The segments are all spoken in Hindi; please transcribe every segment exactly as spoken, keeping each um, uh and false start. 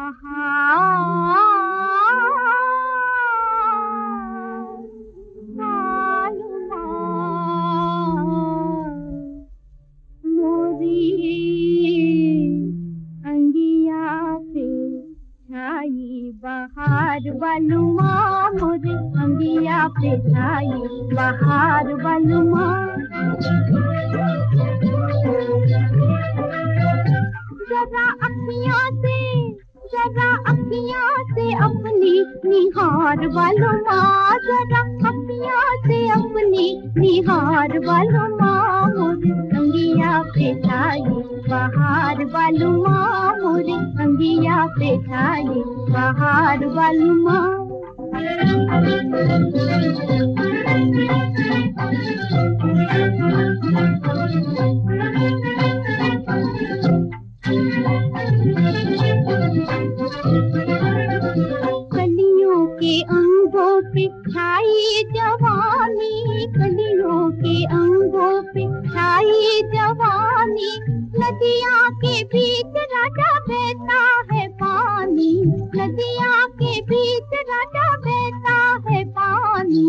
बहार वालुमा मोरे अंगिया पे छाई बहार वालुमा। जरा अखियाँ से जरा अखियाँ से अपनी निहार वालुमा, जरा अखियाँ से अपनी निहार वालुमा मोरे अंगिया पे छाई बहार वालुमा, मोरे अंगिया पे छाई बहार वालुमा। कलियों के अंगों पे छाई जवानी, कलियों के अंगों पे छाई जवानी, नदिया के बीच राजा बहता है पानी, नदिया के बीच राजा बहता है पानी।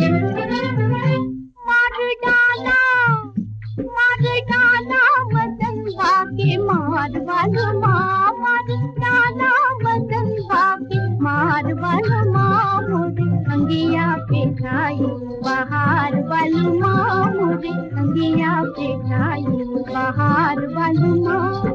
मार डाला मार डाला मदनवा के मार वालुमा, मार डाला मदनवा के मार वालुमा मोरे अंगिया पे छाई बहार वालुमा, मोरे अंगिया पे छाई बहार वालुमा।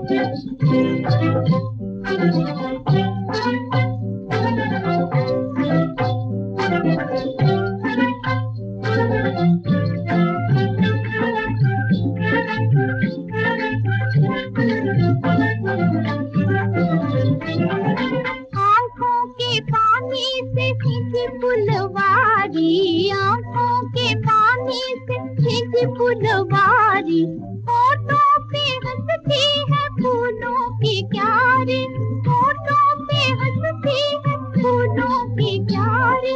आँखों के पानी से खींची फुलवारी, आँखों के पानी से खींची फुलवारी, होठों पे हंसती है फूलों की क्यारी, होठों पे हंसती है फूलों की क्यारी।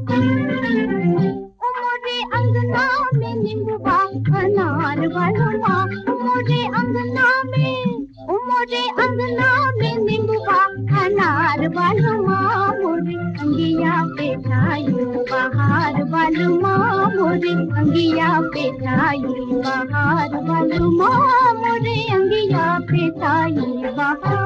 मोरे अंगना में नींबुआ अनार वालुमा, मोरे अंगना में मोरे अंगना में नींबुआ अनार वालुमा, मोरे अंगिया पे छाई बहार वालुमा, मोरे अंगिया पे छाई बहार वालुमा, मोरे अंगिया पे छाई बहार।